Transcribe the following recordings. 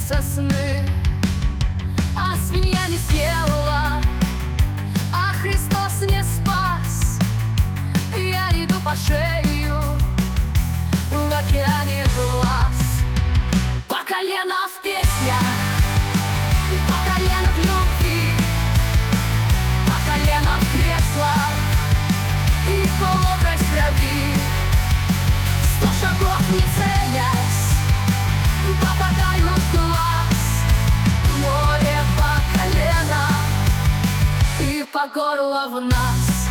сосны, а свинья не съела, а Христос не спас. Я иду по шею в океане глаз, по колено в песнях, по колено в любви, по колено в креслах и по локоть в крови. 100 шагов не целясь, попадаю в глаз. Море по колено и по горло в нас.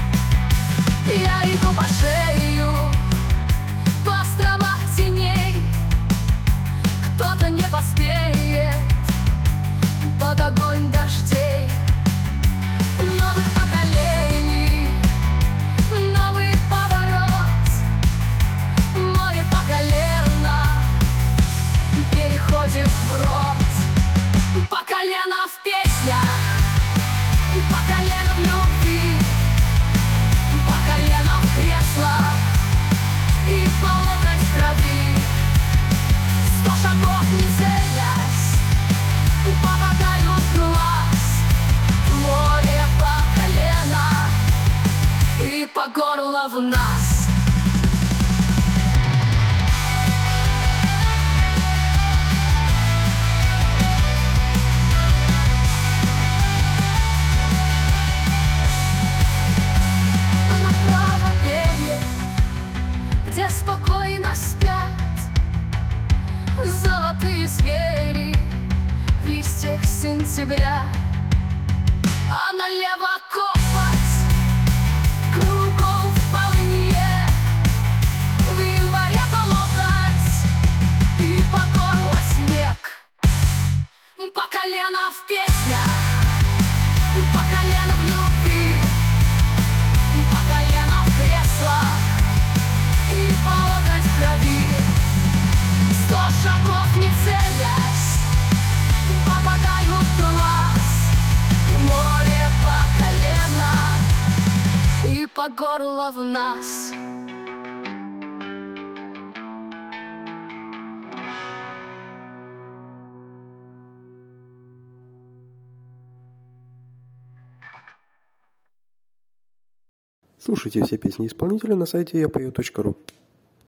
Я иду по шею по островах теней. Кто-то не поспеет под огонь дождей. Новых поколений, новый поворот. Море по колено переходит вброд, по колено в песнях, по колено в любви, по колено в креслах и по локоть в крови. 100 шагов не целясь, попадаю в глаз. Море по колено и по горло в нас. Где спокойно спят золотые звери в листьях сентября, а налево копоть кругом в полыне, в январе по локоть и по горло снег, по колено в песнях, по колено в любви, по колено в креслах и по локоть в крови. 100 шагов не целясь, попадаю в глаз. Море по колено и по горло в нас. Слушайте все песни исполнителя на сайте yapою.ru.